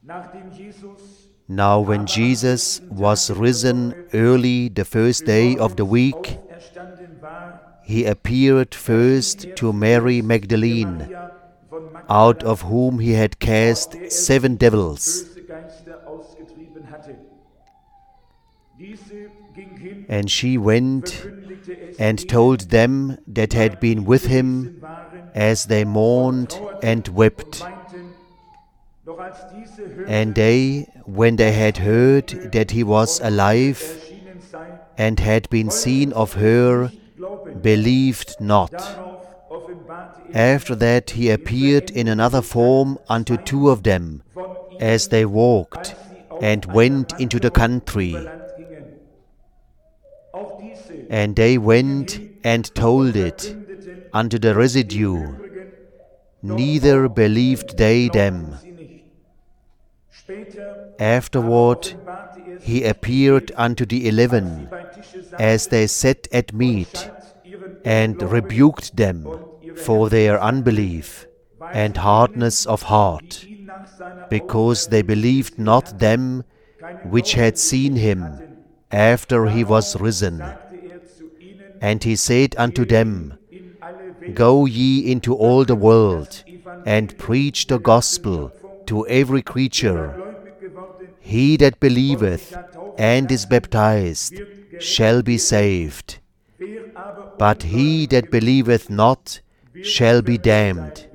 Now when Jesus was risen early the first day of the week, he appeared first to Mary Magdalene, out of whom he had cast 7 devils. And she went and told them that had been with him, as they mourned and wept. And they, when they had heard that he was alive and had been seen of her, believed not. After that he appeared in another form unto 2 of them, as they walked and went into the country. And they went and told it unto the residue, neither believed they them. Afterward he appeared unto the 11, as they sat at meat, and rebuked them for their unbelief and hardness of heart, because they believed not them which had seen him after he was risen. And he said unto them, Go ye into all the world, and preach the gospel to every creature. He that believeth and is baptized shall be saved, but he that believeth not shall be damned.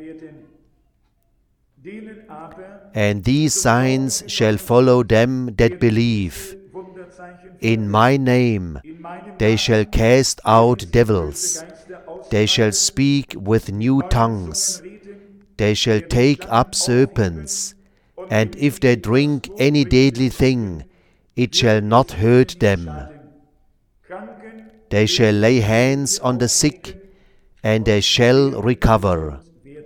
And these signs shall follow them that believe. In my name they shall cast out devils. They shall speak with new tongues. They shall take up serpents. And if they drink any deadly thing, it shall not hurt them. They shall lay hands on the sick, and they shall recover.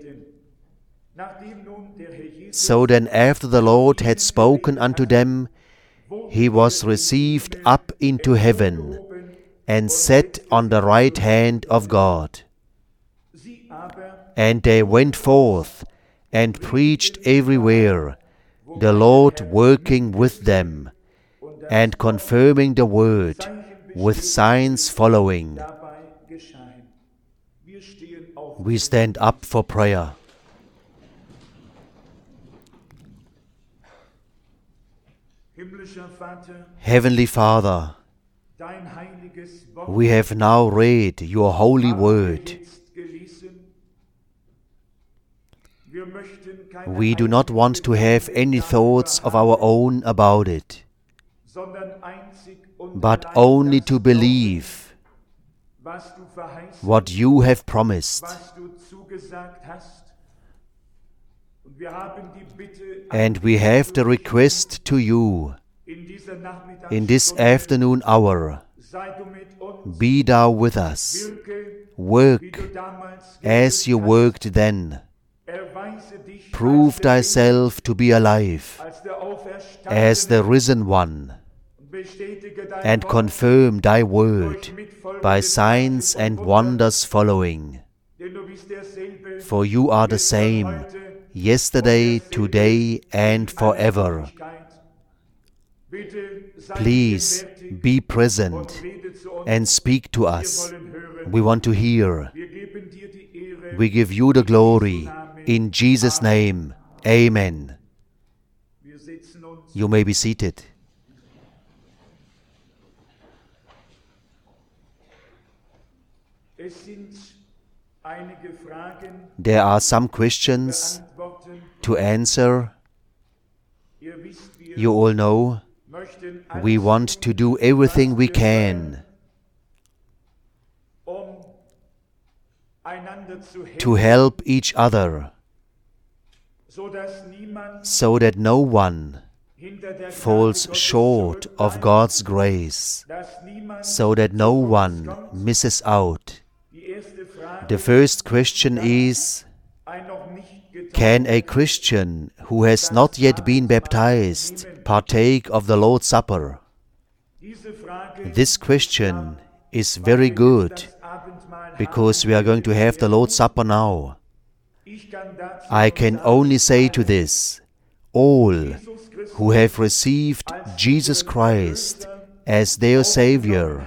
So then after the Lord had spoken unto them, he was received up into heaven, and sat on the right hand of God. And they went forth, and preached everywhere, the Lord working with them, and confirming the word, with signs following. We stand up for prayer. Heavenly Father, we have now read your holy word. We do not want to have any thoughts of our own about it, but only to believe what you have promised. And we have the request to you in this afternoon hour. Be thou with us. Work as you worked then. Prove thyself to be alive as the risen one, and confirm thy word by signs and wonders following. For you are the same, yesterday, today, and forever. Please be present and speak to us. We want to hear. We give you the glory. In Jesus' name, amen. You may be seated. There are some questions to answer. You all know we want to do everything we can to help each other, so that no one falls short of God's grace, so that no one misses out. The first question is, can a Christian who has not yet been baptized partake of the Lord's Supper? This question is very good, because we are going to have the Lord's Supper now. I can only say to this, all who have received Jesus Christ as their Savior,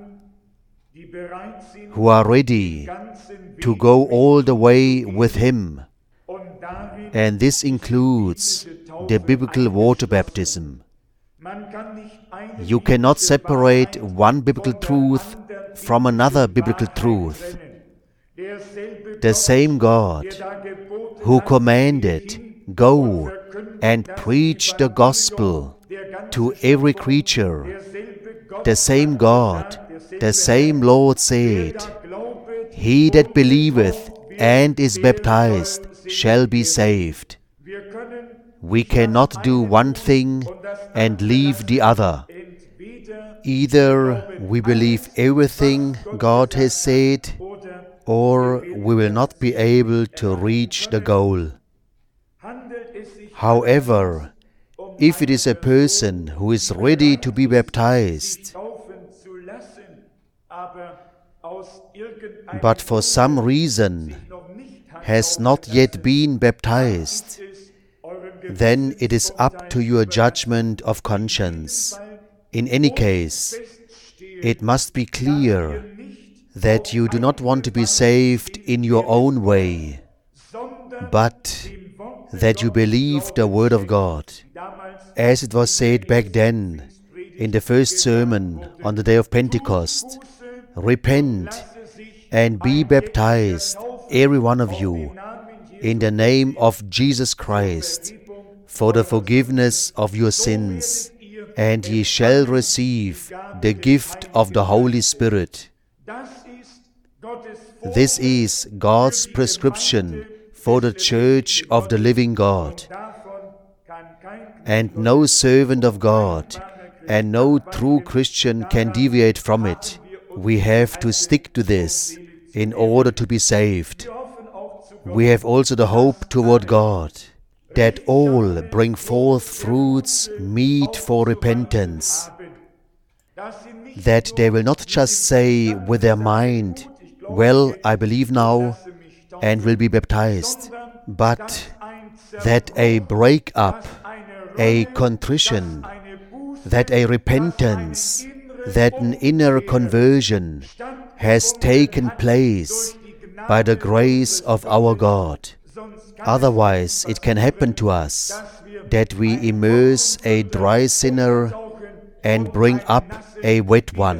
who are ready to go all the way with Him. And this includes the biblical water baptism. You cannot separate one biblical truth from another biblical truth. The same God who commanded, "Go and preach the gospel to every creature," the same God, the same Lord said, "He that believeth and is baptized shall be saved." We cannot do one thing and leave the other. Either we believe everything God has said, or we will not be able to reach the goal. However, if it is a person who is ready to be baptized, but for some reason has not yet been baptized, then it is up to your judgment of conscience. In any case, it must be clear that you do not want to be saved in your own way, but that you believe the Word of God, as it was said back then in the first sermon on the day of Pentecost. Repent and be baptized, every one of you, in the name of Jesus Christ, for the forgiveness of your sins, and ye shall receive the gift of the Holy Spirit. This is God's prescription for the Church of the living God. And no servant of God and no true Christian can deviate from it. We have to stick to this in order to be saved. We have also the hope toward God that all bring forth fruits meet for repentance, that they will not just say with their mind, "Well, I believe now and will be baptized," but that a break-up, a contrition, that a repentance, that an inner conversion has taken place by the grace of our God. Otherwise, it can happen to us that we immerse a dry sinner and bring up a wet one.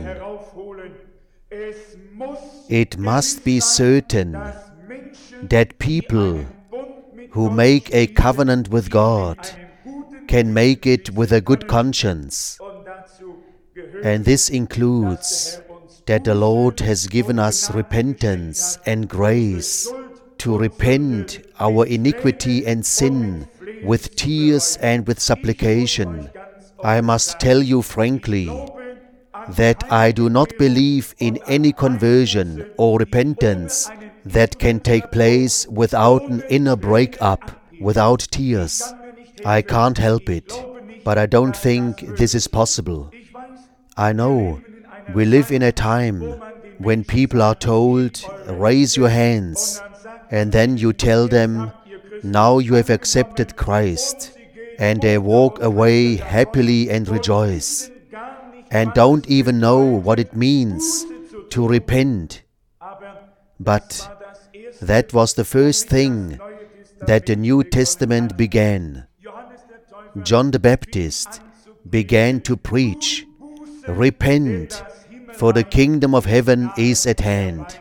It must be certain that people who make a covenant with God can make it with a good conscience. And this includes that the Lord has given us repentance and grace to repent our iniquity and sin with tears and with supplication. I must tell you frankly that I do not believe in any conversion or repentance that can take place without an inner break-up, without tears. I can't help it, but I don't think this is possible. I know we live in a time when people are told, "Raise your hands," and then you tell them, "Now you have accepted Christ," and they walk away happily and rejoice, and don't even know what it means to repent. But that was the first thing that the New Testament began. John the Baptist began to preach, "Repent, for the kingdom of heaven is at hand."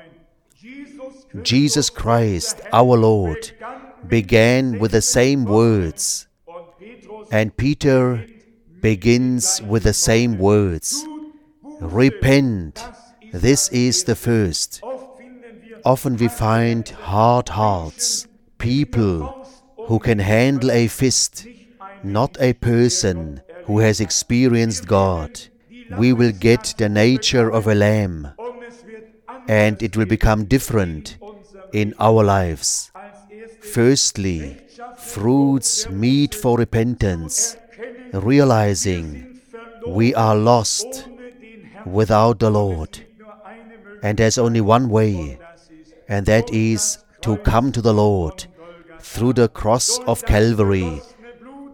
Jesus Christ, our Lord, began with the same words, and Peter begins with the same words. Repent, this is the first. Often we find hard hearts, people who can handle a fist, not a person who has experienced God. We will get the nature of a lamb, and it will become different in our lives. Firstly, fruits meet for repentance, realizing we are lost without the Lord. And there's only one way, and that is to come to the Lord through the cross of Calvary,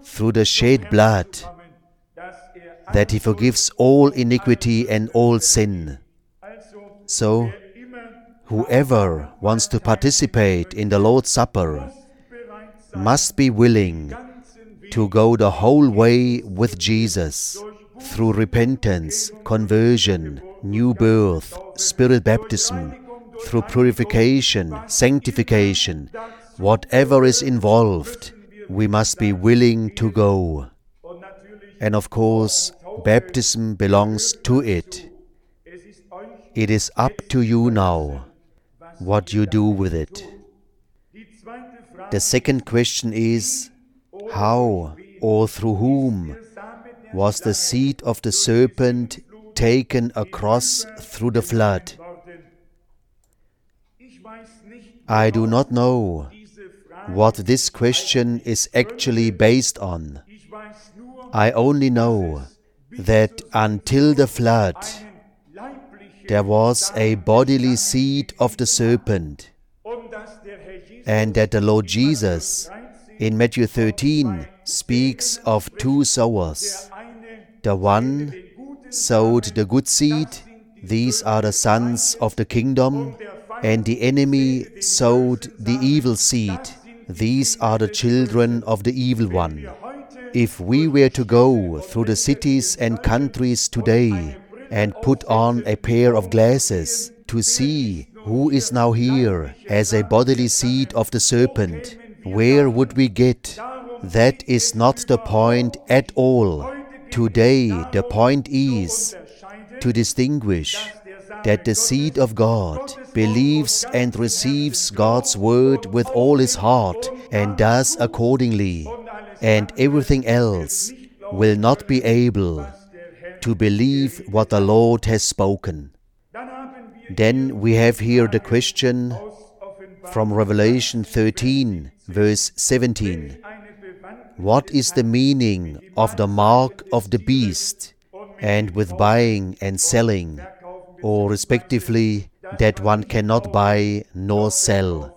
through the shed blood, that He forgives all iniquity and all sin. So, whoever wants to participate in the Lord's Supper must be willing to go the whole way with Jesus through repentance, conversion, new birth, spirit baptism, through purification, sanctification. Whatever is involved, we must be willing to go. And of course, baptism belongs to it. It is up to you now what you do with it. The second question is, how or through whom was the seed of the serpent taken across through the flood? I do not know what this question is actually based on. I only know that until the flood, there was a bodily seed of the serpent, and that the Lord Jesus in Matthew 13 speaks of two sowers. The one sowed the good seed, these are the sons of the kingdom, and the enemy sowed the evil seed, these are the children of the evil one. If we were to go through the cities and countries today and put on a pair of glasses to see who is now here as a bodily seed of the serpent, where would we get? That is not the point at all. Today the point is to distinguish that the seed of God believes and receives God's word with all his heart and does accordingly, and everything else will not be able to believe what the Lord has spoken. Then we have here the question from Revelation 13, verse 17. What is the meaning of the mark of the beast, and with buying and selling, or respectively, that one cannot buy nor sell?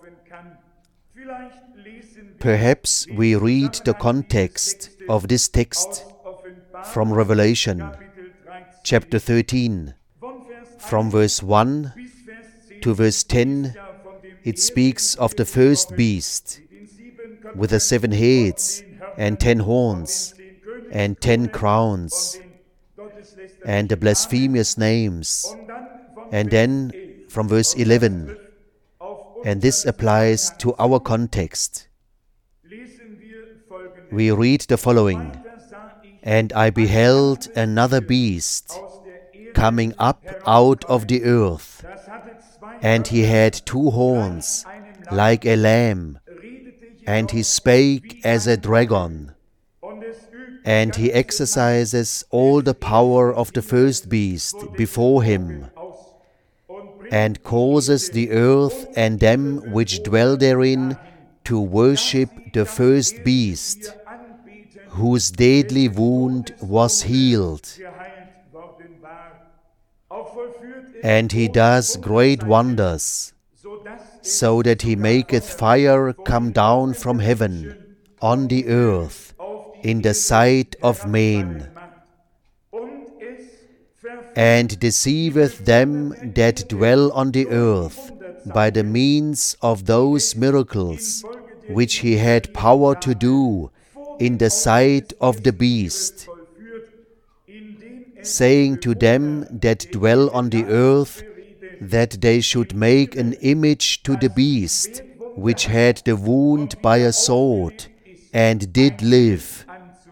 Perhaps we read the context of this text from Revelation, chapter 13. From verse 1 to verse 10, it speaks of the first beast with the 7 heads and 10 horns and 10 crowns and the blasphemous names. And then from verse 11, and this applies to our context, we read the following: And I beheld another beast coming up out of the earth, and he had 2 horns like a lamb, and he spake as a dragon, and he exercises all the power of the first beast before him, and causes the earth and them which dwell therein to worship the first beast, whose deadly wound was healed. And he does great wonders, so that he maketh fire come down from heaven on the earth in the sight of men, and deceiveth them that dwell on the earth by the means of those miracles which he had power to do in the sight of the beast, saying to them that dwell on the earth that they should make an image to the beast which had the wound by a sword and did live.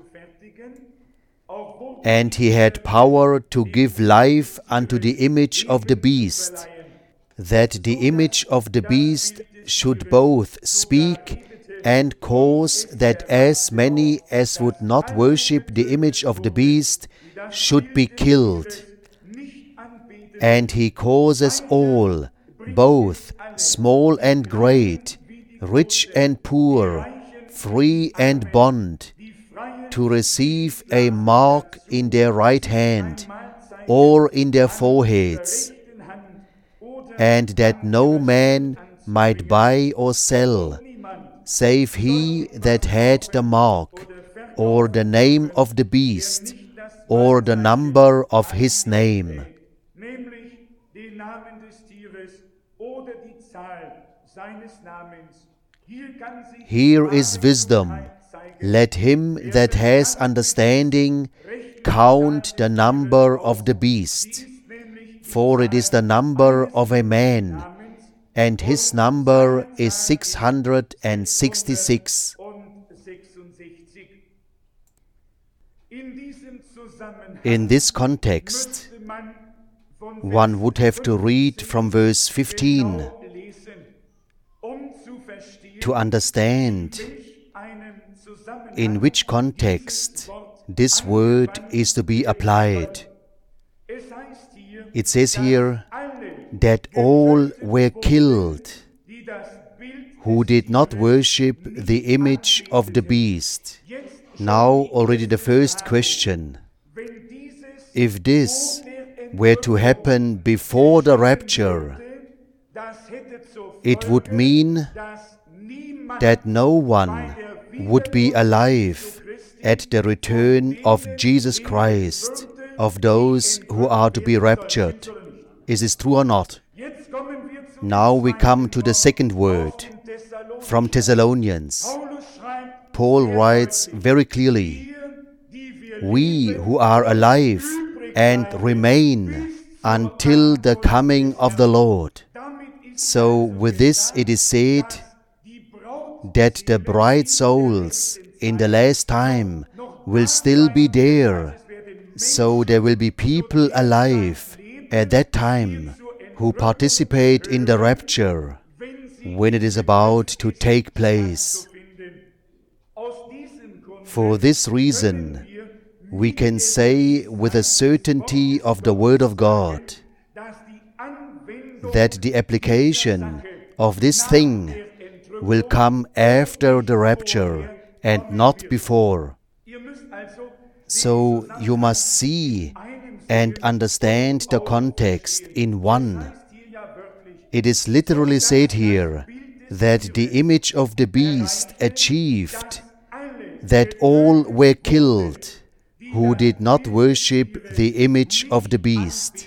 And he had power to give life unto the image of the beast, that the image of the beast should both speak and cause that as many as would not worship the image of the beast should be killed. And he causes all, both small and great, rich and poor, free and bond, to receive a mark in their right hand or in their foreheads, and that no man might buy or sell, save he that had the mark, or the name of the beast, or the number of his name. Here is wisdom. Let him that has understanding count the number of the beast, for it is the number of a man, and his number is 666. In this context, one would have to read from verse 15 to understand in which context this word is to be applied. It says here that all were killed who did not worship the image of the beast. Now already the first question: if this were to happen before the rapture, it would mean that no one would be alive at the return of Jesus Christ, of those who are to be raptured. Is this true or not? Now we come to the second word from Thessalonians. Paul writes very clearly, "We who are alive and remain until the coming of the Lord." So with this it is said that the bride souls in the last time will still be there. So there will be people alive at that time who participate in the rapture when it is about to take place. For this reason, we can say with a certainty of the Word of God that the application of this thing will come after the rapture and not before. So you must see and understand the context in one. It is literally said here that the image of the beast achieved that all were killed who did not worship the image of the beast.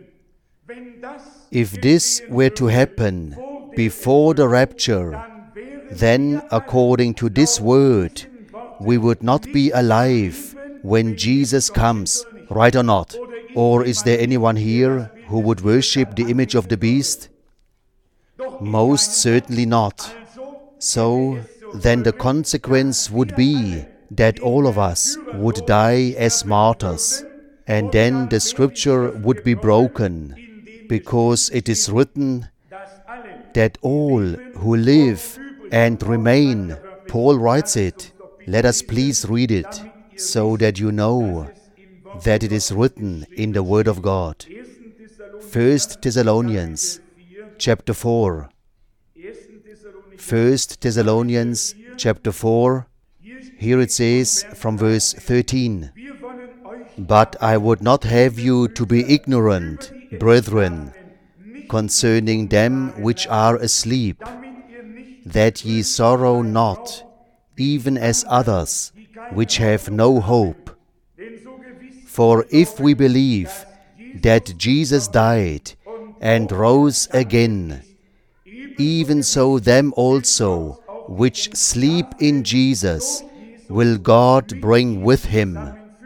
If this were to happen before the rapture, then according to this word, we would not be alive when Jesus comes, right or not? Or is there anyone here who would worship the image of the beast? Most certainly not. So then the consequence would be that all of us would die as martyrs, and then the scripture would be broken, because it is written that all who live and remain, Paul writes it. Let us please read it, so that you know that it is written in the Word of God. 1 Thessalonians chapter 4. 1 Thessalonians chapter 4. Here it says from verse 13, "But I would not have you to be ignorant, brethren, concerning them which are asleep, that ye sorrow not, even as others, which have no hope. For if we believe that Jesus died and rose again, even so them also which sleep in Jesus will God bring with him.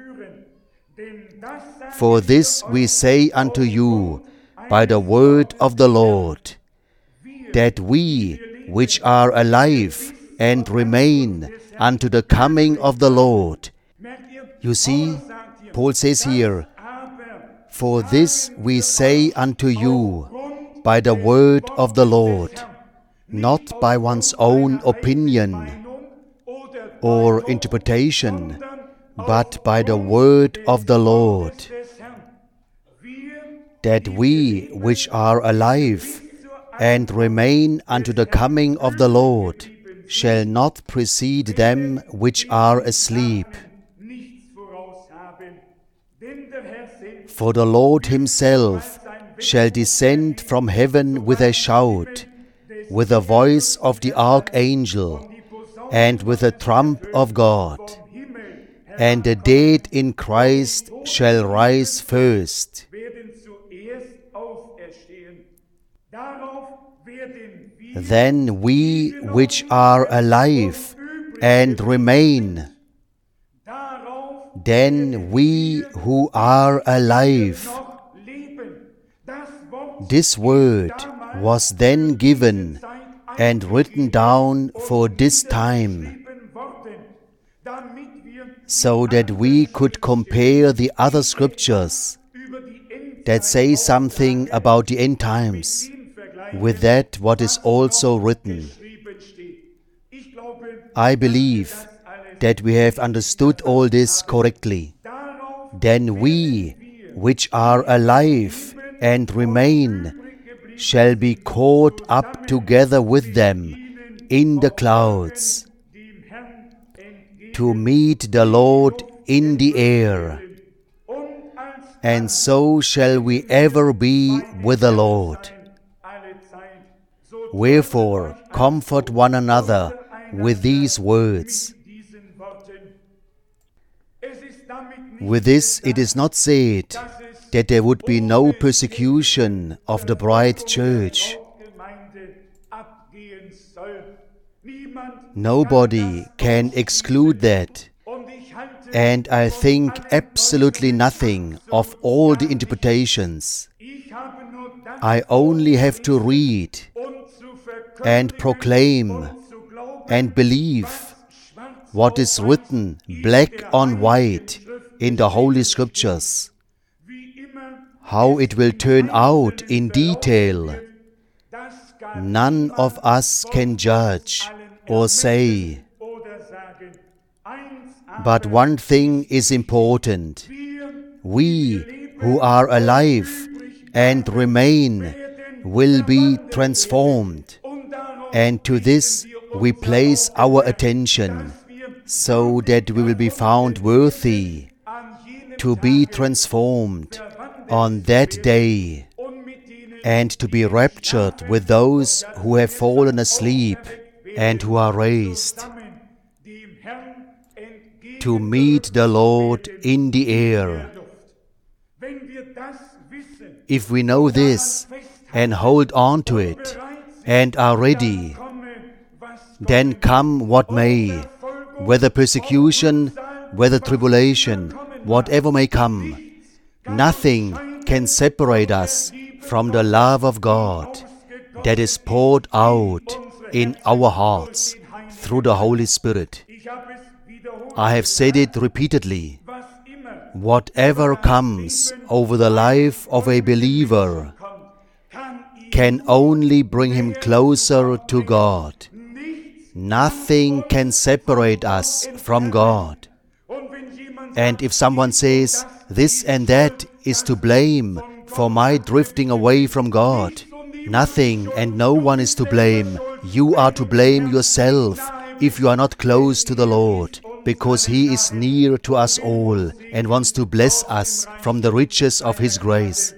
For this we say unto you by the word of the Lord, that we which are alive and remain unto the coming of the Lord." You see, Paul says here, "For this we say unto you by the word of the Lord," not by one's own opinion or interpretation, but by the word of the Lord, that we which are alive and remain unto the coming of the Lord shall not precede them which are asleep. For the Lord himself shall descend from heaven with a shout, with the voice of the archangel, and with the trump of God, and the dead in Christ shall rise first. Then we which are alive and remain, then we who are alive. This word was then given and written down for this time, so that we could compare the other scriptures that say something about the end times with that what is also written. I believe that we have understood all this correctly. Then we, which are alive and remain, shall be caught up together with them in the clouds, to meet the Lord in the air, and so shall we ever be with the Lord. Wherefore, comfort one another with these words. With this, it is not said that there would be no persecution of the bride church. Nobody can exclude that. And I think absolutely nothing of all the interpretations. I only have to read and proclaim and believe what is written black on white in the Holy Scriptures. How it will turn out in detail, none of us can judge or say. But one thing is important. We who are alive and remain will be transformed, and to this we place our attention, so that we will be found worthy to be transformed on that day, and to be raptured with those who have fallen asleep and who are raised, to meet the Lord in the air. If we know this and hold on to it and are ready, then come what may, whether persecution, whether tribulation, whatever may come, nothing can separate us from the love of God that is poured out in our hearts through the Holy Spirit. I have said it repeatedly. Whatever comes over the life of a believer can only bring him closer to God. Nothing can separate us from God. And if someone says, this and that is to blame for my drifting away from God, nothing and no one is to blame. You are to blame yourself if you are not close to the Lord, because He is near to us all and wants to bless us from the riches of His grace.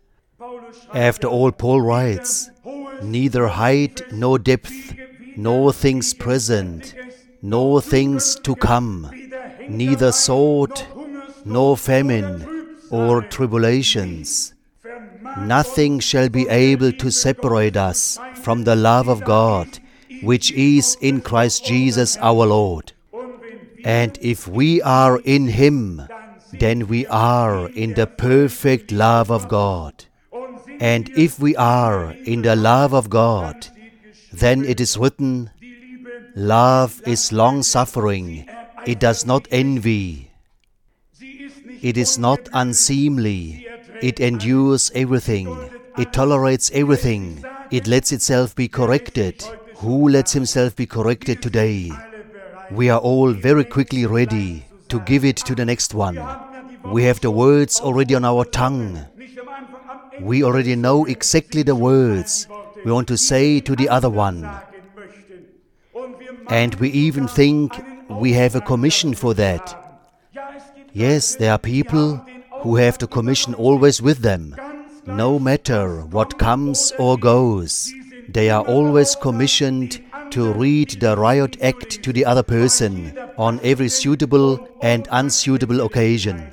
After all, Paul writes, neither height nor depth, nor things present, nor things to come, neither sword, nor famine, or tribulations. Nothing shall be able to separate us from the love of God, which is in Christ Jesus our Lord. And if we are in Him, then we are in the perfect love of God. And if we are in the love of God, then it is written, love is long-suffering, it does not envy, it is not unseemly, it endures everything, it tolerates everything, it lets itself be corrected. Who lets himself be corrected today? We are all very quickly ready to give it to the next one. We have the words already on our tongue. We already know exactly the words we want to say to the other one. And we even think we have a commission for that. Yes, there are people who have the commission always with them. No matter what comes or goes, they are always commissioned to read the riot act to the other person on every suitable and unsuitable occasion.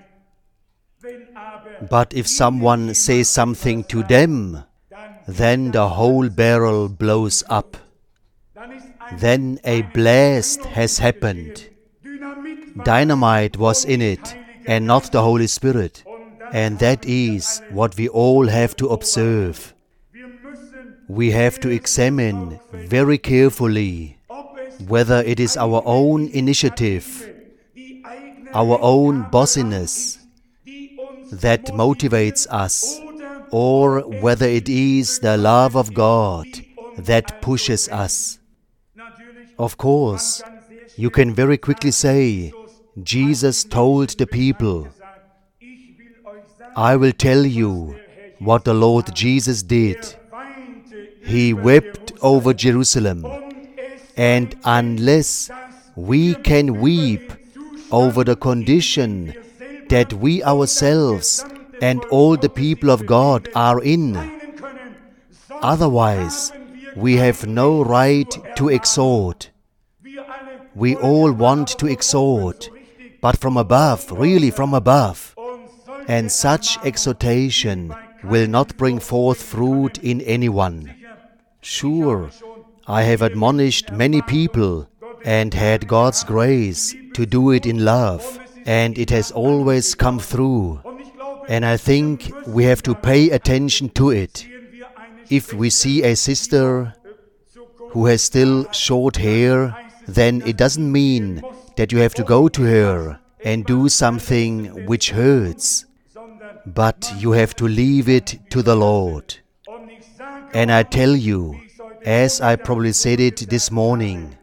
But if someone says something to them, then the whole barrel blows up. Then a blast has happened. Dynamite was in it, and not the Holy Spirit. And that is what we all have to observe. We have to examine very carefully whether it is our own initiative, our own bossiness that motivates us, or whether it is the love of God that pushes us. Of course, you can very quickly say, Jesus told the people, I will tell you what the Lord Jesus did. He wept over Jerusalem, and unless we can weep over the condition that we ourselves and all the people of God are in, otherwise we have no right to exhort. We all want to exhort, but from above, really from above. And such exhortation will not bring forth fruit in anyone. Sure, I have admonished many people and had God's grace to do it in love, and it has always come through. And I think we have to pay attention to it. If we see a sister who has still short hair, then it doesn't mean that you have to go to her and do something which hurts, but you have to leave it to the Lord. And I tell you, as I probably said it this morning,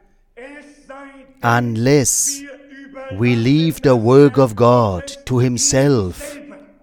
unless we leave the work of God to Himself,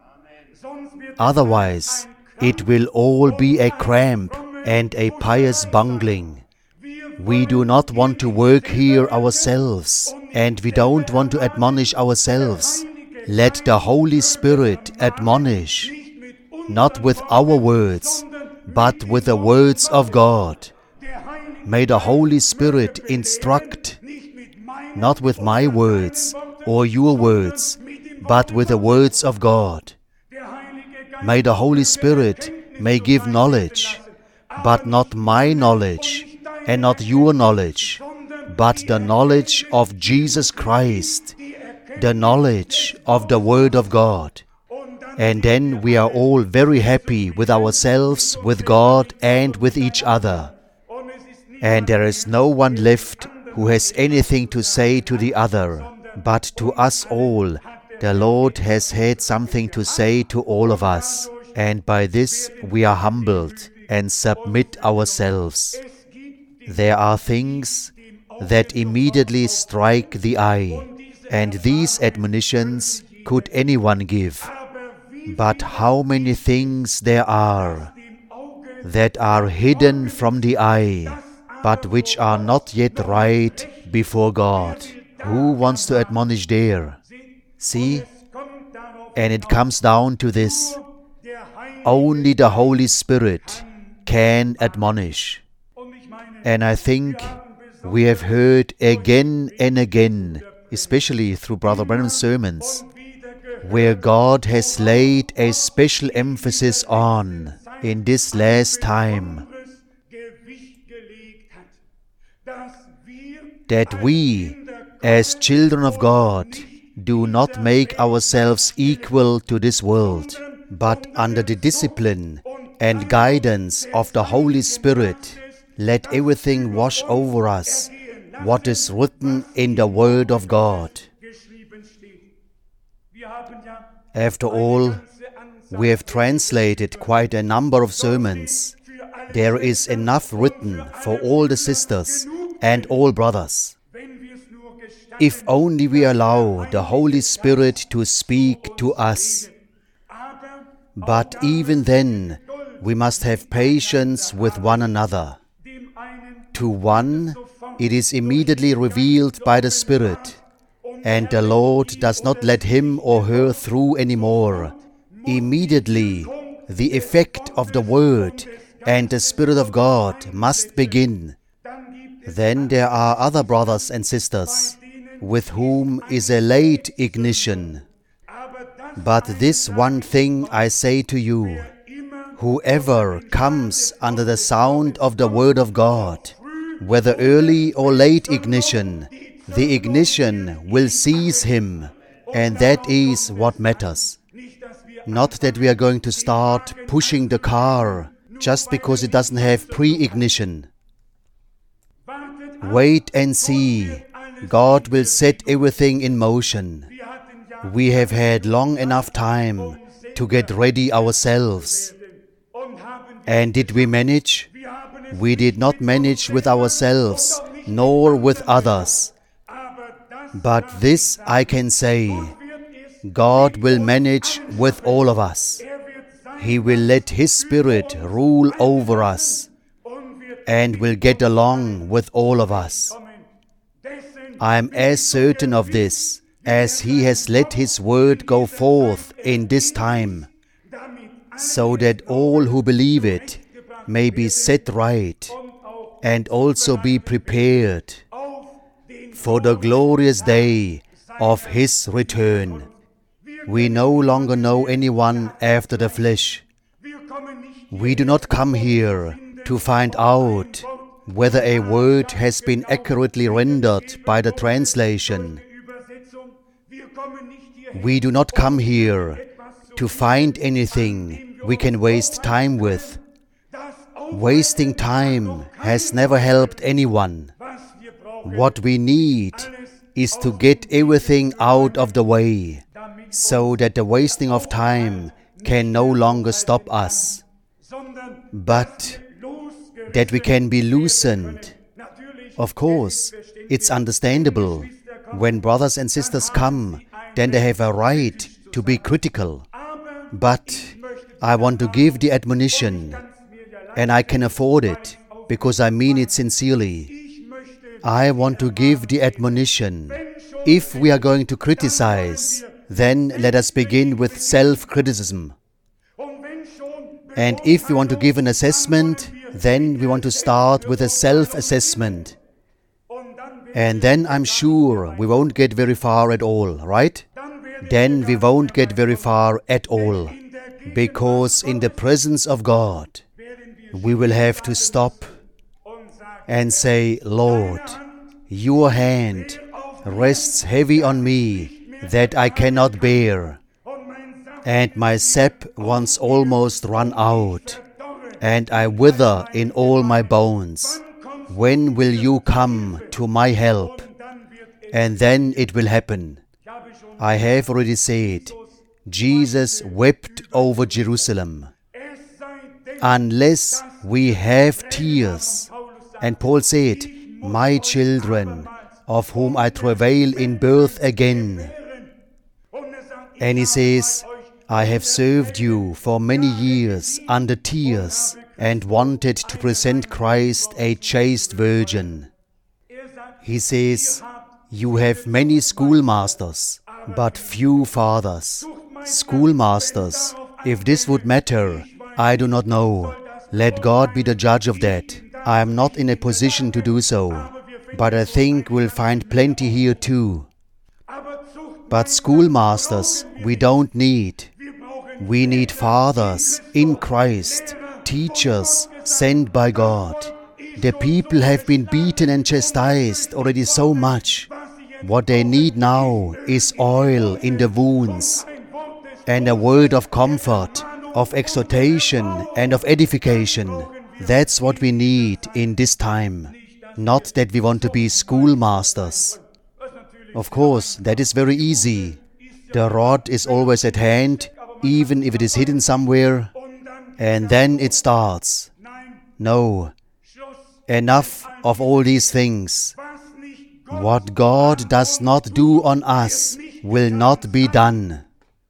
otherwise it will all be a cramp and a pious bungling. We do not want to work here ourselves, and we don't want to admonish ourselves. Let the Holy Spirit admonish, not with our words, but with the words of God. May the Holy Spirit instruct, not with my words or your words, but with the words of God. May the Holy Spirit may give knowledge, but not my knowledge and not your knowledge, but the knowledge of Jesus Christ, the knowledge of the Word of God. And then we are all very happy with ourselves, with God, and with each other. And there is no one left who has anything to say to the other, but to us all, the Lord has had something to say to all of us. And by this we are humbled and submit ourselves. There are things that immediately strike the eye, and these admonitions could anyone give. But how many things there are that are hidden from the eye, but which are not yet right before God. Who wants to admonish there? See? And it comes down to this. Only the Holy Spirit can admonish. And I think we have heard again and again, especially through Brother Branham's sermons, where God has laid a special emphasis on in this last time, that we, as children of God, do not make ourselves equal to this world, but under the discipline and guidance of the Holy Spirit, let everything wash over us, what is written in the Word of God. After all, we have translated quite a number of sermons. There is enough written for all the sisters and all brothers. If only we allow the Holy Spirit to speak to us. But even then, we must have patience with one another. To one, it is immediately revealed by the Spirit, and the Lord does not let him or her through anymore. Immediately, the effect of the Word and the Spirit of God must begin. Then there are other brothers and sisters with whom is a late ignition. But this one thing I say to you, whoever comes under the sound of the word of God, whether early or late ignition, the ignition will seize him, and that is what matters. Not that we are going to start pushing the car just because it doesn't have pre-ignition. Wait and see. God will set everything in motion. We have had long enough time to get ready ourselves. And did we manage? We did not manage with ourselves, nor with others. But this I can say, God will manage with all of us. He will let His Spirit rule over us and will get along with all of us. I am as certain of this as He has let His word go forth in this time, so that all who believe it may be set right and also be prepared for the glorious day of His return. We no longer know anyone after the flesh. We do not come here to find out whether a word has been accurately rendered by the translation. We do not come here to find anything we can waste time with. Wasting time has never helped anyone. What we need is to get everything out of the way, so that the wasting of time can no longer stop us, but that we can be loosened. Of course, it's understandable. When brothers and sisters come, then they have a right to be critical. But I want to give the admonition, and I can afford it, because I mean it sincerely. I want to give the admonition. If we are going to criticize, then let us begin with self-criticism. And if we want to give an assessment, then we want to start with a self-assessment. And then I'm sure we won't get very far at all, right? Then we won't get very far at all. Because in the presence of God, we will have to stop and say, Lord, your hand rests heavy on me that I cannot bear, and my sap wants almost run out, and I wither in all my bones. When will you come to my help? And then it will happen. I have already said, Jesus wept over Jerusalem. Unless we have tears. And Paul said, my children, of whom I travail in birth again. And he says, I have served you for many years under tears and wanted to present Christ a chaste virgin. He says, you have many schoolmasters, but few fathers. Schoolmasters, if this would matter, I do not know. Let God be the judge of that. I am not in a position to do so, but I think we'll find plenty here too. But schoolmasters we don't need. We need fathers in Christ, teachers sent by God. The people have been beaten and chastised already so much. What they need now is oil in the wounds and a word of comfort, of exhortation and of edification. That's what we need in this time. Not that we want to be schoolmasters. Of course, that is very easy. The rod is always at hand, even if it is hidden somewhere, and then it starts. No, enough of all these things. What God does not do on us will not be done.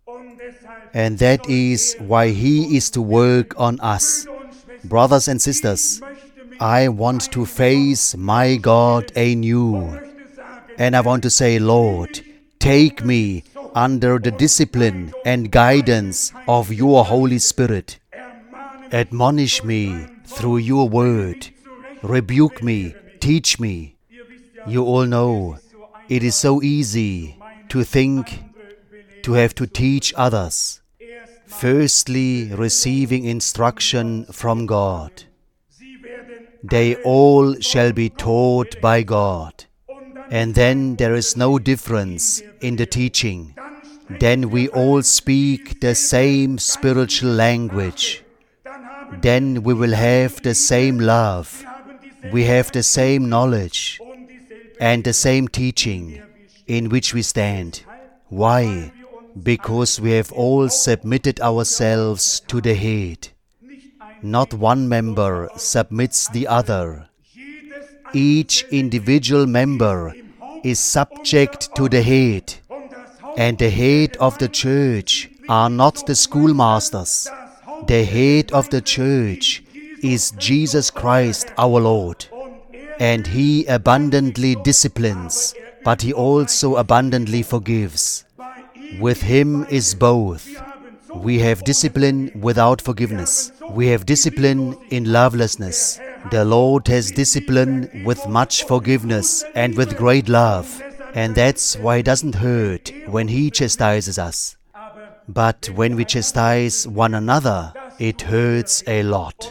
And that is why He is to work on us. Brothers and sisters, I want to face my God anew. And I want to say, Lord, take me under the discipline and guidance of your Holy Spirit. Admonish me through your word. Rebuke me teach me. You all know it is so easy to think to have to teach others. Firstly, receiving instruction from God. They all shall be taught by God. And then there is no difference in the teaching. Then we all speak the same spiritual language. Then we will have the same love. We have the same knowledge and the same teaching in which we stand. Why? Because we have all submitted ourselves to the head. Not one member submits the other. Each individual member is subject to the head, and the head of the church are not the schoolmasters. The head of the church is Jesus Christ our Lord, and He abundantly disciplines, but He also abundantly forgives. With Him is both. We have discipline without forgiveness. We have discipline in lovelessness. The Lord has discipline with much forgiveness and with great love. And that's why it doesn't hurt when He chastises us. But when we chastise one another, it hurts a lot.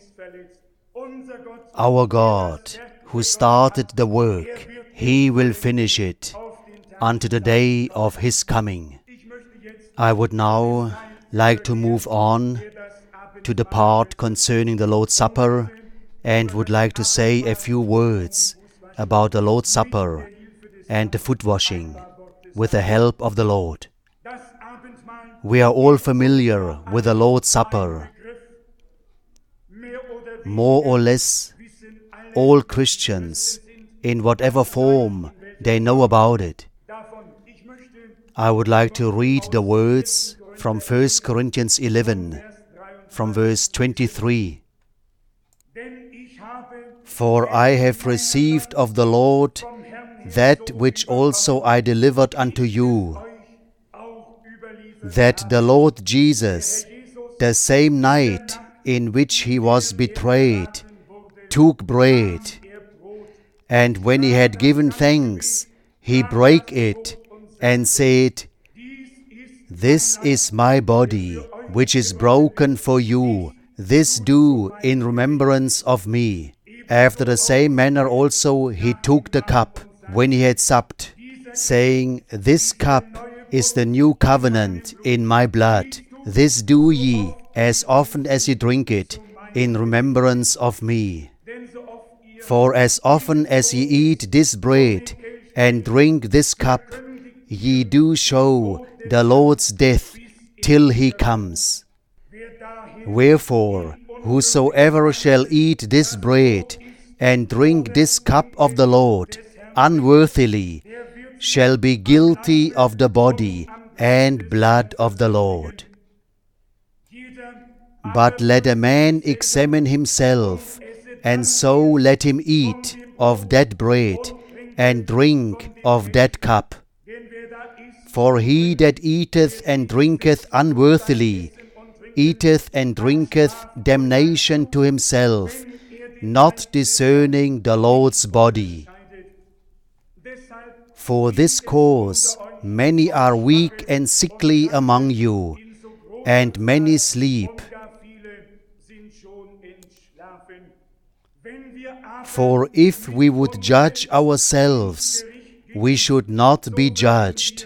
Our God, who started the work, He will finish it unto the day of His coming. I would now like to move on to the part concerning the Lord's Supper and would like to say a few words about the Lord's Supper and the foot washing with the help of the Lord. We are all familiar with the Lord's Supper. More or less, all Christians, in whatever form they know about it. I would like to read the words from 1 Corinthians 11, from verse 23. For I have received of the Lord that which also I delivered unto you, that the Lord Jesus, the same night in which He was betrayed, took bread, and when He had given thanks, He brake it, and said, This is my body, which is broken for you. This do in remembrance of me. After the same manner also He took the cup, when He had supped, saying, This cup is the new covenant in my blood. This do ye, as often as ye drink it, in remembrance of me. For as often as ye eat this bread, and drink this cup, ye do show the Lord's death till He comes. Wherefore, whosoever shall eat this bread and drink this cup of the Lord unworthily shall be guilty of the body and blood of the Lord. But let a man examine himself, and so let him eat of that bread and drink of that cup. For he that eateth and drinketh unworthily eateth and drinketh damnation to himself, not discerning the Lord's body. For this cause many are weak and sickly among you, and many sleep. For if we would judge ourselves, we should not be judged.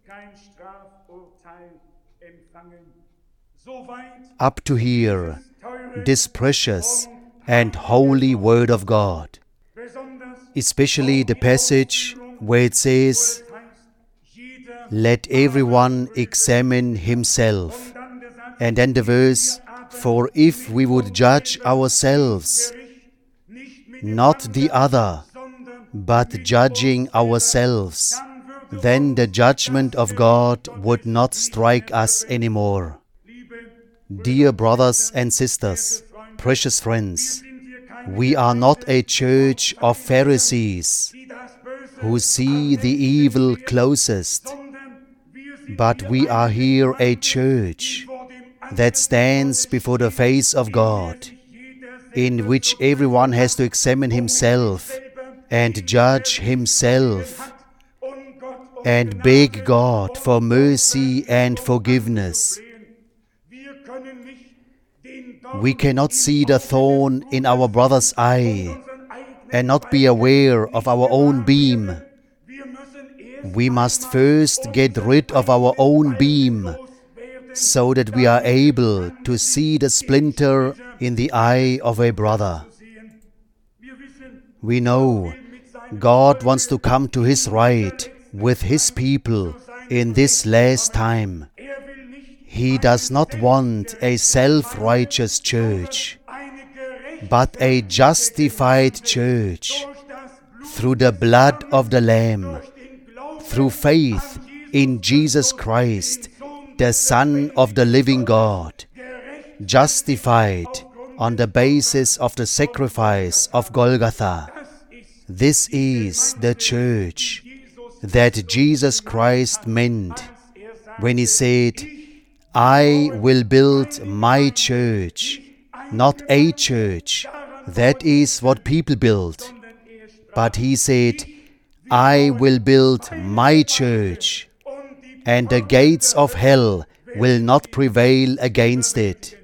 Up to here, this precious and holy Word of God, especially the passage where it says, Let everyone examine himself. And then the verse, For if we would judge ourselves, not the other, but judging ourselves, then the judgment of God would not strike us anymore. Dear brothers and sisters, precious friends, we are not a church of Pharisees who see the evil closest, but we are here a church that stands before the face of God, in which everyone has to examine himself and judge himself and beg God for mercy and forgiveness. We cannot see the thorn in our brother's eye and not be aware of our own beam. We must first get rid of our own beam so that we are able to see the splinter in the eye of a brother. We know God wants to come to His right with His people in this last time. He does not want a self-righteous church, but a justified church through the blood of the Lamb, through faith in Jesus Christ, the Son of the living God, justified on the basis of the sacrifice of Golgotha. This is the church that Jesus Christ meant when He said, I will build my church, not a church. That is what people build. But He said, I will build my church, and the gates of hell will not prevail against it.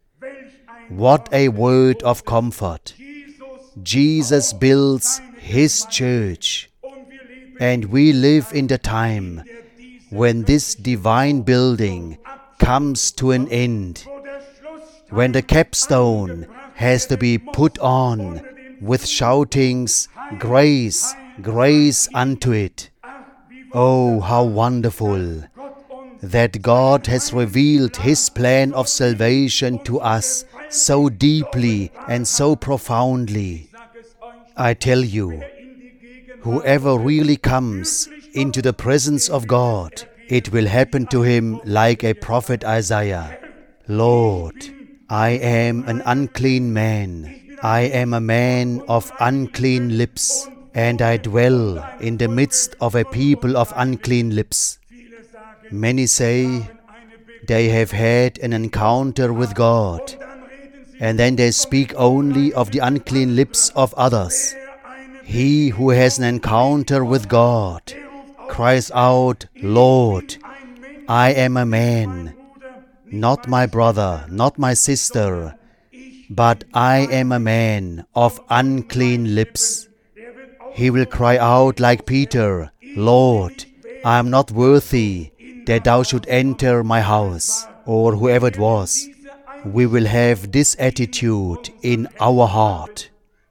What a word of comfort! Jesus builds His church, and we live in the time when this divine building comes to an end, when the capstone has to be put on with shoutings, grace, grace unto it. Oh, how wonderful that God has revealed His plan of salvation to us so deeply and so profoundly. I tell you, whoever really comes into the presence of God, it will happen to him like a prophet Isaiah. Lord, I am an unclean man. I am a man of unclean lips, and I dwell in the midst of a people of unclean lips. Many say they have had an encounter with God, and then they speak only of the unclean lips of others. He who has an encounter with God cries out, Lord, I am a man, not my brother, not my sister, but I am a man of unclean lips. He will cry out like Peter, Lord, I am not worthy that thou should enter my house, or whoever it was. We will have this attitude in our heart.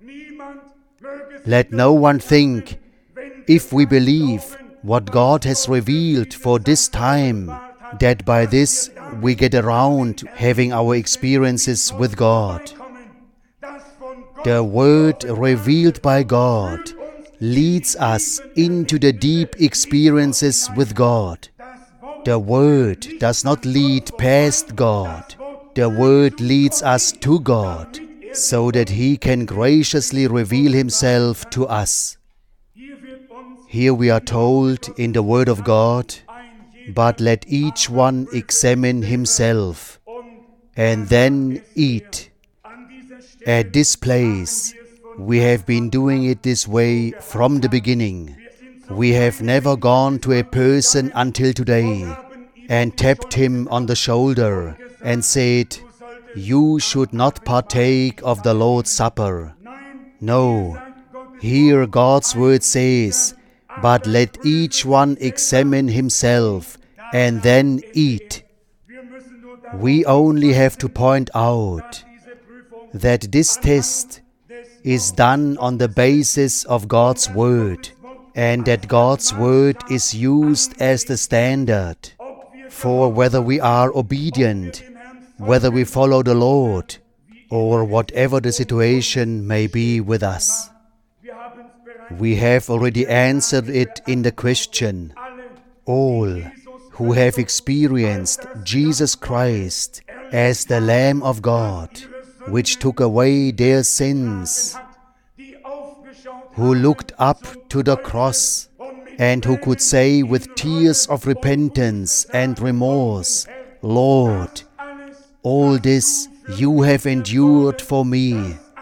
Let no one think, if we believe what God has revealed for this time, that by this we get around having our experiences with God. The Word revealed by God leads us into the deep experiences with God. The Word does not lead past God. The Word leads us to God, so that He can graciously reveal Himself to us. Here we are told in the Word of God, but let each one examine himself, and then eat. At this place, we have been doing it this way from the beginning. We have never gone to a person until today and tapped him on the shoulder and said, you should not partake of the Lord's Supper. No, here God's Word says, but let each one examine himself and then eat. We only have to point out that this test is done on the basis of God's Word, and that God's Word is used as the standard for whether we are obedient, whether we follow the Lord, or whatever the situation may be with us. We have already answered it in the question. All who have experienced Jesus Christ as the Lamb of God, which took away their sins, who looked up to the cross, and who could say with tears of repentance and remorse, Lord, all this you have endured for me.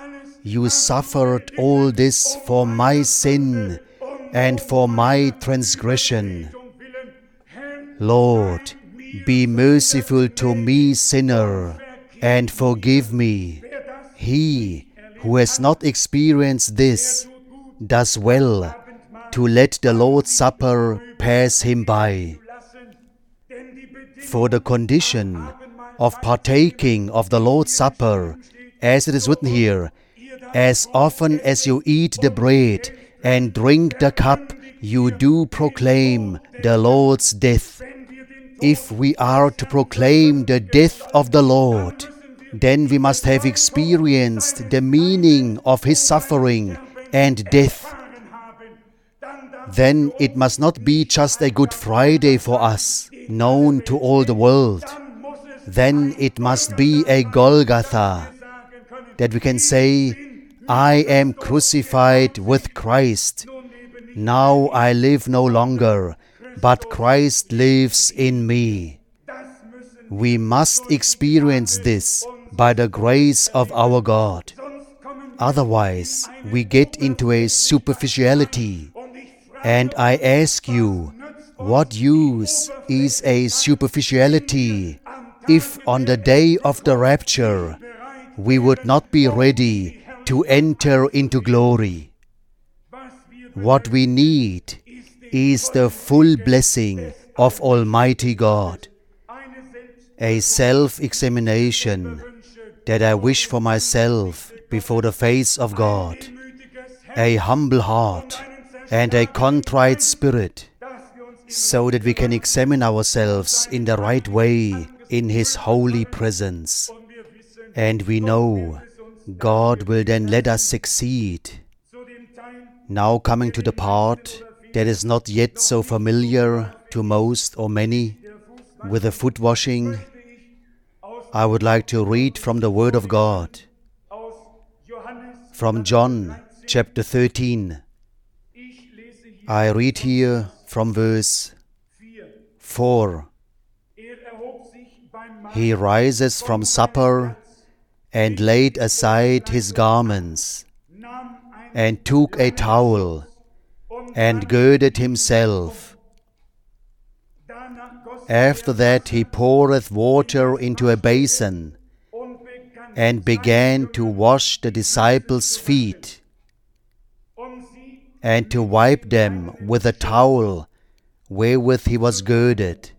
you suffered all this for my sin and for my transgression. Lord, be merciful to me, sinner, and forgive me. He who has not experienced this does well to let the Lord's Supper pass him by. For the condition of partaking of the Lord's Supper, as it is written here, as often as you eat the bread and drink the cup, you do proclaim the Lord's death. If we are to proclaim the death of the Lord, then we must have experienced the meaning of His suffering and death. Then it must not be just a Good Friday for us, known to all the world. Then it must be a Golgotha, that we can say, I am crucified with Christ. Now I live no longer, but Christ lives in me. We must experience this by the grace of our God. Otherwise, we get into a superficiality. And I ask you, what use is a superficiality if on the day of the rapture we would not be ready to enter into glory? What we need is the full blessing of Almighty God. A self-examination that I wish for myself before the face of God. A humble heart and a contrite spirit, so that we can examine ourselves in the right way in His holy presence. And we know God will then let us succeed. Now coming to the part that is not yet so familiar to most or many, with the foot washing, I would like to read from the Word of God, from John chapter 13. I read here from verse 4. He rises from supper and laid aside his garments, and took a towel, and girded himself. After that he poureth water into a basin, and began to wash the disciples' feet, and to wipe them with a towel wherewith he was girded.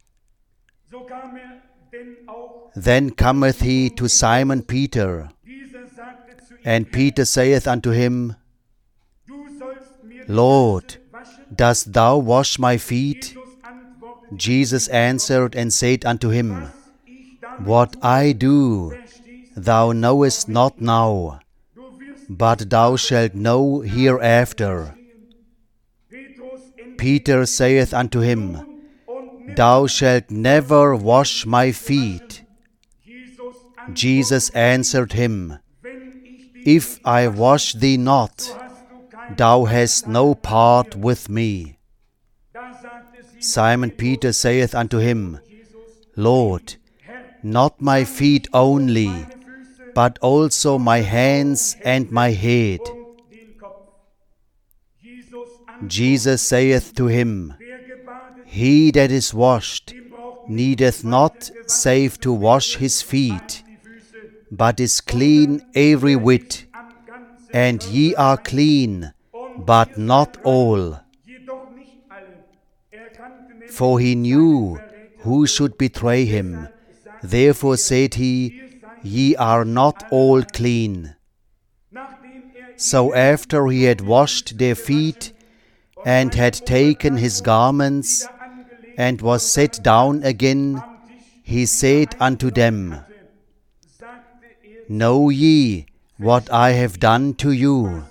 Then cometh he to Simon Peter, and Peter saith unto him, Lord, dost thou wash my feet? Jesus answered and said unto him, What I do thou knowest not now, but thou shalt know hereafter. Peter saith unto him, Thou shalt never wash my feet. Jesus answered him, If I wash thee not, thou hast no part with me. Simon Peter saith unto him, Lord, not my feet only, but also my hands and my head. Jesus saith to him, He that is washed needeth not save to wash his feet, but is clean every whit. And ye are clean, but not all. For he knew who should betray him. Therefore said he, Ye are not all clean. So after he had washed their feet, and had taken his garments, and was set down again, he said unto them, Know ye what I have done to you?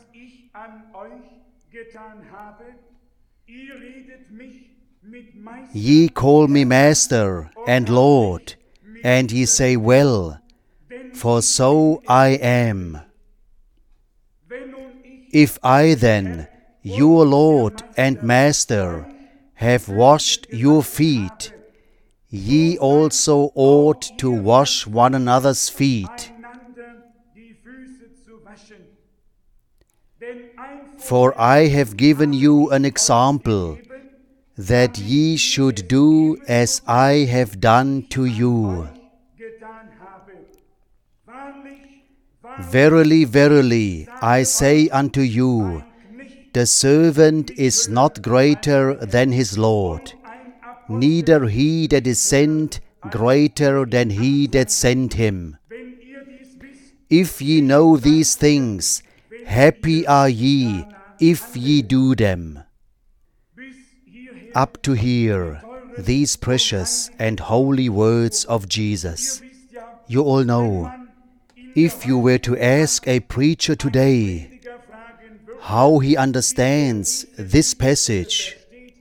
Ye call me Master and Lord, and ye say, Well, for so I am. If I then, your Lord and Master, have washed your feet, ye also ought to wash one another's feet. For I have given you an example, that ye should do as I have done to you. Verily, verily, I say unto you, the servant is not greater than his Lord, neither he that is sent greater than he that sent him. If ye know these things, happy are ye if ye do them. Up to here, these precious and holy words of Jesus. You all know, if you were to ask a preacher today how he understands this passage,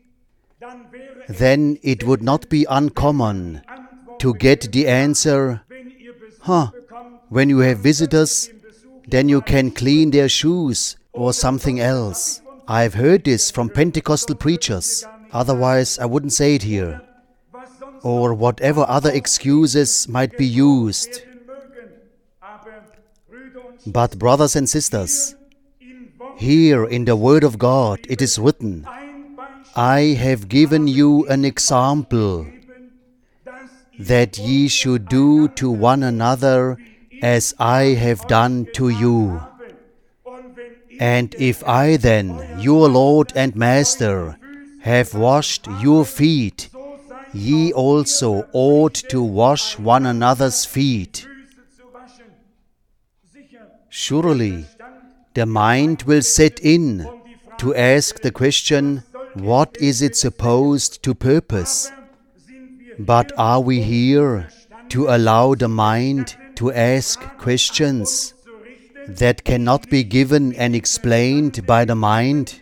then it would not be uncommon to get the answer, when you have visitors, then you can clean their shoes or something else. I've heard this from Pentecostal preachers, otherwise I wouldn't say it here. Or whatever other excuses might be used. But brothers and sisters, here in the Word of God it is written, I have given you an example, that ye should do to one another as I have done to you. And if I then, your Lord and Master, have washed your feet, ye also ought to wash one another's feet. Surely, the mind will set in to ask the question, what is it supposed to purpose? But are we here to allow the mind to ask questions that cannot be given and explained by the mind?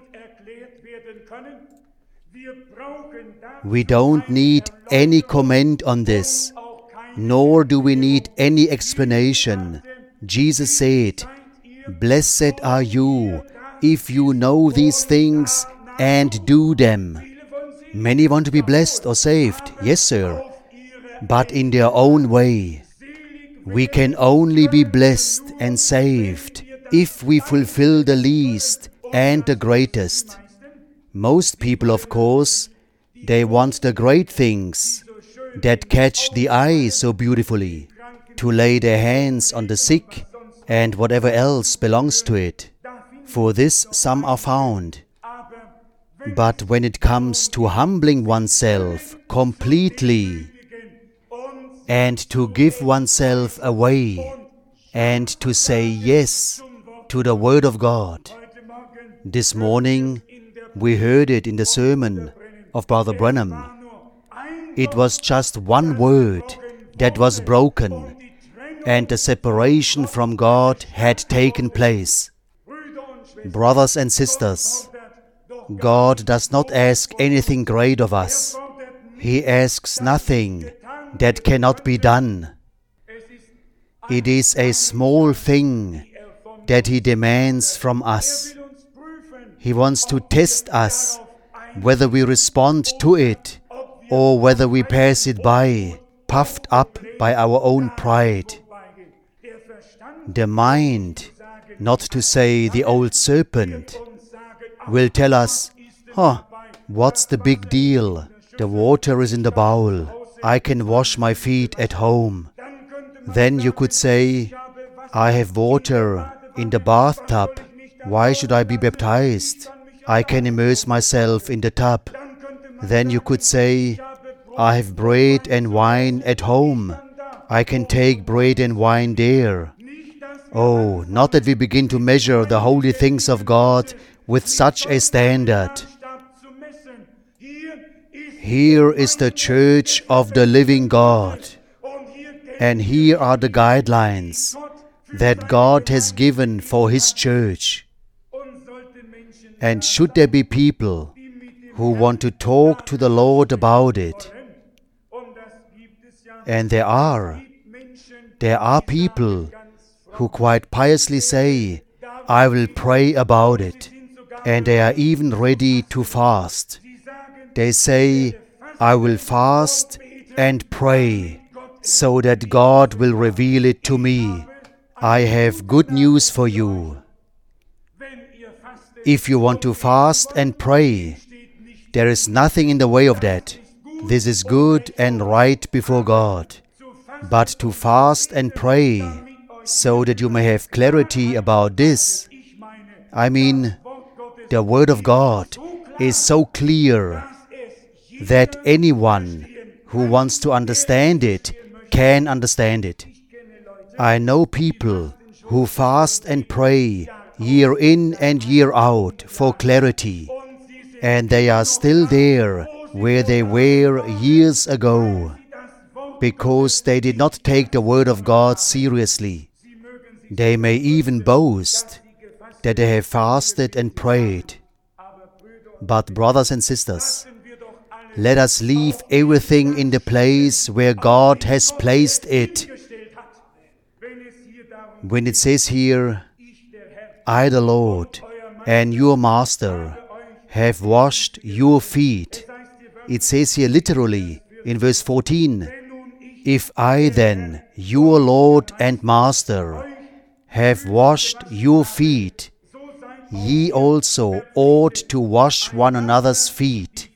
We don't need any comment on this, nor do we need any explanation. Jesus said, blessed are you if you know these things and do them. Many want to be blessed or saved, yes sir, but in their own way. We can only be blessed and saved if we fulfill the least and the greatest. Most people, of course, they want the great things that catch the eye so beautifully, to lay their hands on the sick and whatever else belongs to it. For this some are found. But when it comes to humbling oneself completely, and to give oneself away, and to say yes to the Word of God. This morning we heard it in the sermon of Brother Branham. It was just one word that was broken, and the separation from God had taken place. Brothers and sisters, God does not ask anything great of us. He asks nothing that cannot be done. It is a small thing that He demands from us. He wants to test us, whether we respond to it or whether we pass it by, puffed up by our own pride. The mind, not to say the old serpent, will tell us, what's the big deal? The water is in the bowl. I can wash my feet at home. Then you could say, I have water in the bathtub. Why should I be baptized? I can immerse myself in the tub. Then you could say, I have bread and wine at home. I can take bread and wine there. Oh, not that we begin to measure the holy things of God with such a standard. Here is the church of the living God, and here are the guidelines that God has given for His church. And should there be people who want to talk to the Lord about it, and there are people who quite piously say, I will pray about it, and they are even ready to fast. They say, I will fast and pray so that God will reveal it to me. I have good news for you. If you want to fast and pray, there is nothing in the way of that. This is good and right before God. But to fast and pray, so that you may have clarity about this, I mean, the Word of God is so clear that anyone who wants to understand it can understand it. I know people who fast and pray year in and year out for clarity, and they are still there where they were years ago, because they did not take the Word of God seriously. They may even boast that they have fasted and prayed. But brothers and sisters, let us leave everything in the place where God has placed it. When it says here, I, the Lord, and your Master, have washed your feet, it says here literally in verse 14, if I then, your Lord and Master, have washed your feet, ye also ought to wash one another's feet.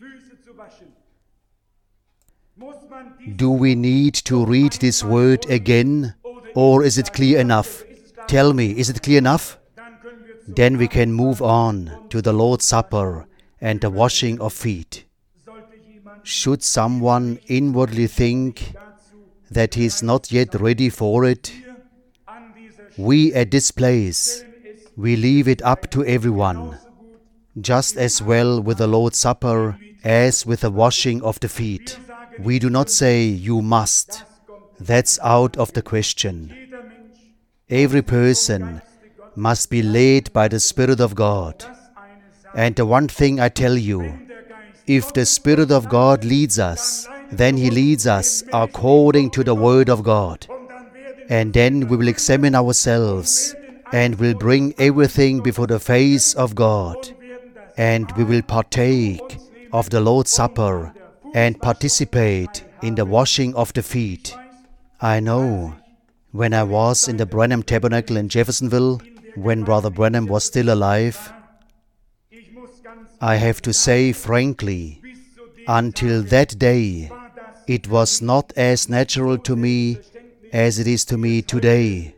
Do we need to read this word again, or is it clear enough? Tell me, is it clear enough? Then we can move on to the Lord's Supper and the washing of feet. Should someone inwardly think that he is not yet ready for it, we at this place, we leave it up to everyone, just as well with the Lord's Supper as with the washing of the feet. We do not say, you must. That's out of the question. Every person must be led by the Spirit of God. And the one thing I tell you, if the Spirit of God leads us, then He leads us according to the Word of God. And then we will examine ourselves and will bring everything before the face of God. And we will partake of the Lord's Supper and participate in the washing of the feet. I know, when I was in the Branham Tabernacle in Jeffersonville, when Brother Branham was still alive, I have to say frankly, until that day, it was not as natural to me as it is to me today.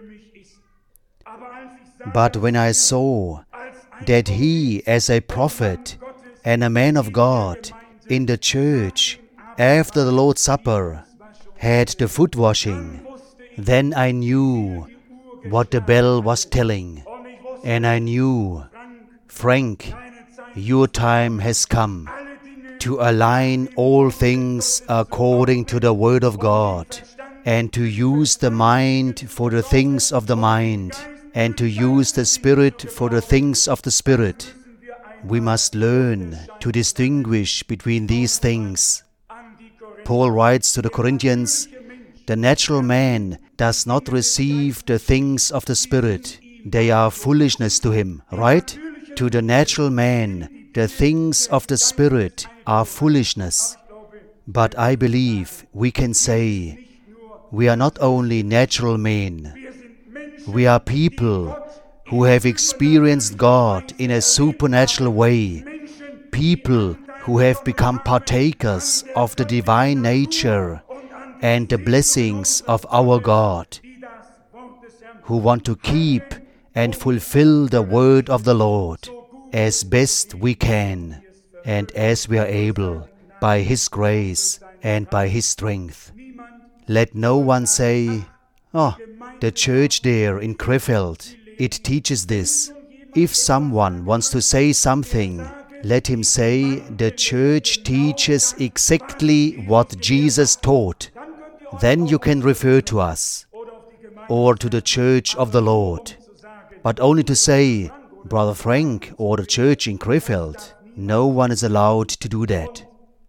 But when I saw that he, as a prophet and a man of God in the church, after the Lord's Supper, had the foot washing, then I knew what the bell was telling. And I knew, Frank, your time has come to align all things according to the Word of God, and to use the mind for the things of the mind, and to use the Spirit for the things of the Spirit. We must learn to distinguish between these things. Paul writes to the Corinthians, the natural man does not receive the things of the Spirit. They are foolishness to him, right? To the natural man, the things of the Spirit are foolishness. But I believe we can say, we are not only natural men, we are people who have experienced God in a supernatural way, people who have become partakers of the divine nature and the blessings of our God, who want to keep and fulfill the word of the Lord as best we can and as we are able by His grace and by His strength. Let no one say, oh, the church there in Krefeld, it teaches this. If someone wants to say something, let him say the church teaches exactly what Jesus taught. Then you can refer to us or to the church of the Lord. But only to say, Brother Frank or the church in Krefeld, no one is allowed to do that.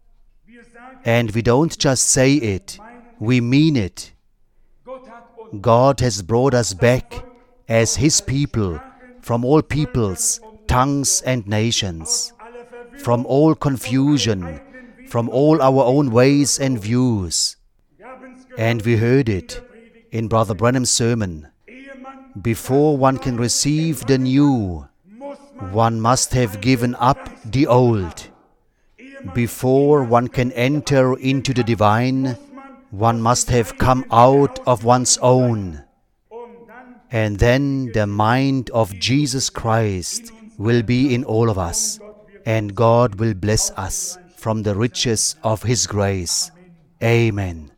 And we don't just say it, we mean it. God has brought us back as His people from all peoples, tongues and nations, from all confusion, from all our own ways and views. And we heard it in Brother Branham's sermon. Before one can receive the new, one must have given up the old. Before one can enter into the divine, one must have come out of one's own. And then the mind of Jesus Christ will be in all of us, and God will bless us from the riches of His grace. Amen.